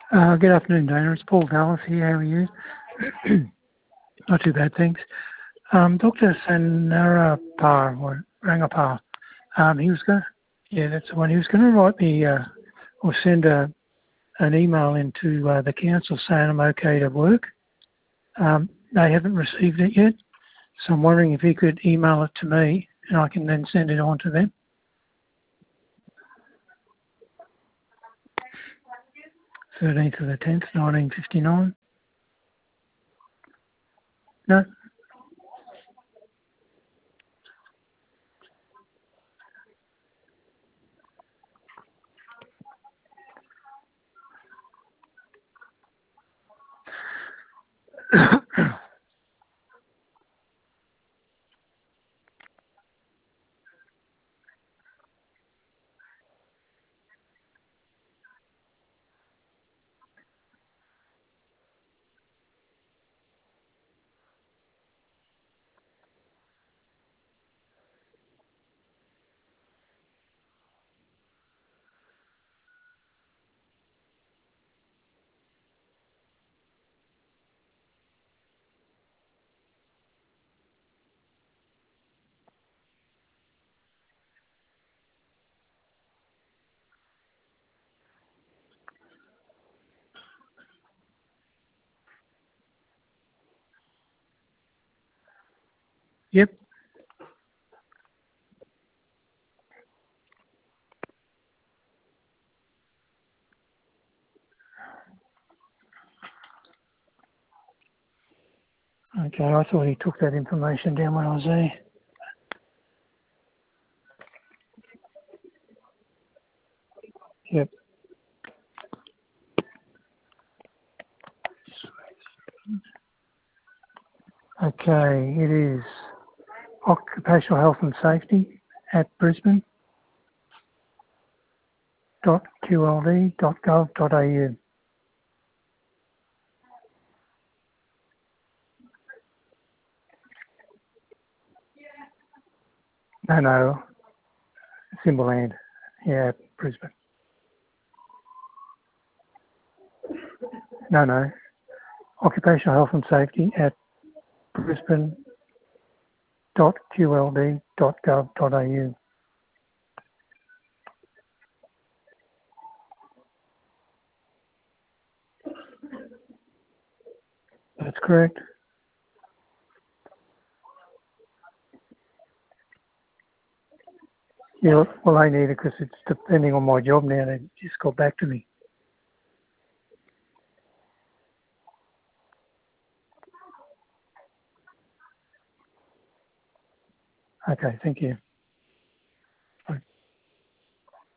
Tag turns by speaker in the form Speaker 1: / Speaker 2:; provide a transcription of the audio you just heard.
Speaker 1: Good afternoon, Dana. It's Paul Dallas here. How are you? Not too bad, thanks. Dr. Sanarapar, or Rangapar, he was going yeah, that's the one. He was going to write me or send an email into the council saying I'm okay to work. They haven't received it yet, so I'm wondering if he could email it to me and I can then send it on to them. 13th of the 10th, 1959. No. Yep. Okay, I thought he took that information down when I was there. Yep. Okay, it is occupational health and safety at brisbane.qld.gov.au. No, Timberland. Yeah, Brisbane. No. Occupational health and safety at brisbane.qld.gov.au. That's correct. Yeah, well, I need it because it's depending on my job now. They just got back to me. Okay, thank you.